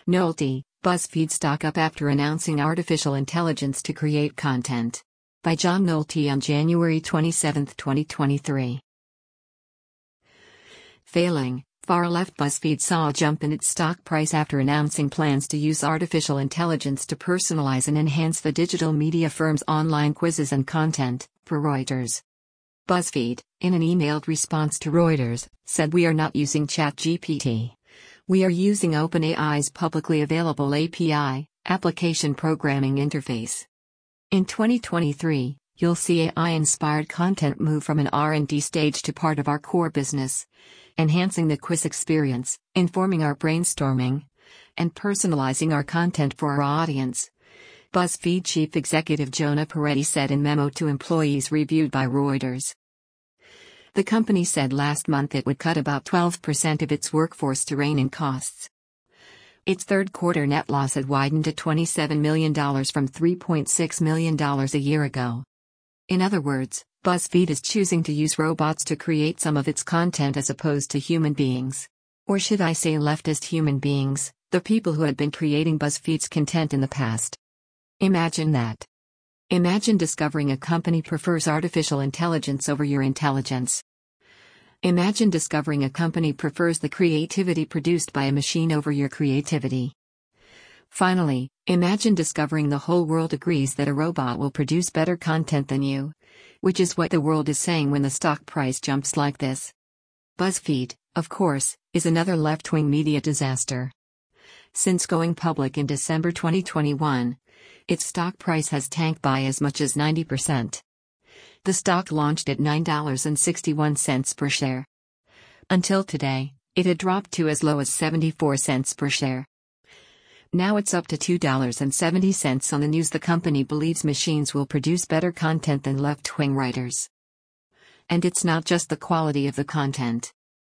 Nolte, BuzzFeed stock up after announcing artificial intelligence to create content. By John Nolte on January 27, 2023. Failing, far-left BuzzFeed saw a jump in its stock price after announcing plans to use artificial intelligence to personalize and enhance the digital media firm's online quizzes and content, per Reuters. BuzzFeed, in an emailed response to Reuters, said we are not using ChatGPT. We are using OpenAI's publicly available API, Application Programming Interface. In 2023, you'll see AI-inspired content move from an R&D stage to part of our core business, enhancing the quiz experience, informing our brainstorming, and personalizing our content for our audience. BuzzFeed chief executive Jonah Peretti said in memo to employees reviewed by Reuters. The company said last month it would cut about 12% of its workforce to rein in costs. Its third quarter net loss had widened to $27 million from $3.6 million a year ago. In other words, BuzzFeed is choosing to use robots to create some of its content as opposed to human beings. Or should I say leftist human beings, the people who had been creating BuzzFeed's content in the past. Imagine that. Imagine discovering a company prefers artificial intelligence over your intelligence. Imagine discovering a company prefers the creativity produced by a machine over your creativity. Finally, imagine discovering the whole world agrees that a robot will produce better content than you. Which is what the world is saying when the stock price jumps like this. BuzzFeed, of course, is another left-wing media disaster. Since going public in December 2021, its stock price has tanked by as much as 90%. The stock launched at $9.61 per share. Until today, it had dropped to as low as 74 cents per share. Now it's up to $2.70 on the news the company believes machines will produce better content than left-wing writers. And it's not just the quality of the content.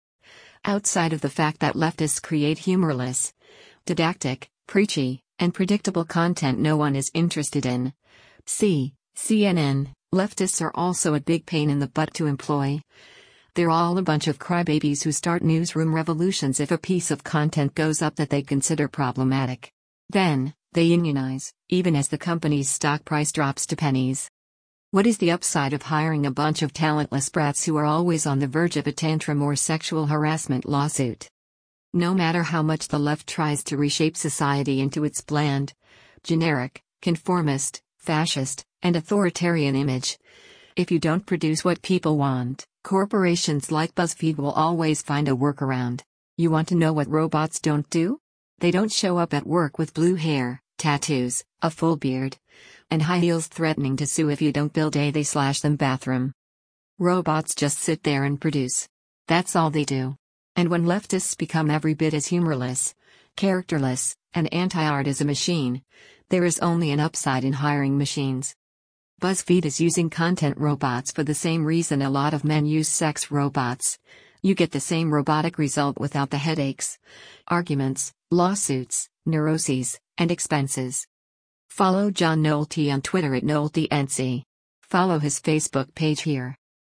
Outside of the fact that leftists create humorless, didactic, preachy, and predictable content no one is interested in. See CNN. Leftists are also a big pain in the butt to employ. They're all a bunch of crybabies who start newsroom revolutions if a piece of content goes up that they consider problematic. Then, they unionize, even as the company's stock price drops to pennies. What is the upside of hiring a bunch of talentless brats who are always on the verge of a tantrum or sexual harassment lawsuit? No matter how much the left tries to reshape society into its bland, generic, conformist, fascist, and authoritarian image, if you don't produce what people want, corporations like BuzzFeed will always find a workaround. You want to know what robots don't do? They don't show up at work with blue hair, tattoos, a full beard, and high heels threatening to sue if you don't build a they/them bathroom. Robots just sit there and produce. That's all they do. And when leftists become every bit as humorless, characterless, and anti-art as a machine, there is only an upside in hiring machines. BuzzFeed is using content robots for the same reason a lot of men use sex robots. You get the same robotic result without the headaches, arguments, lawsuits, neuroses, and expenses. Follow John Nolte on Twitter at NolteNC. Follow his Facebook page here.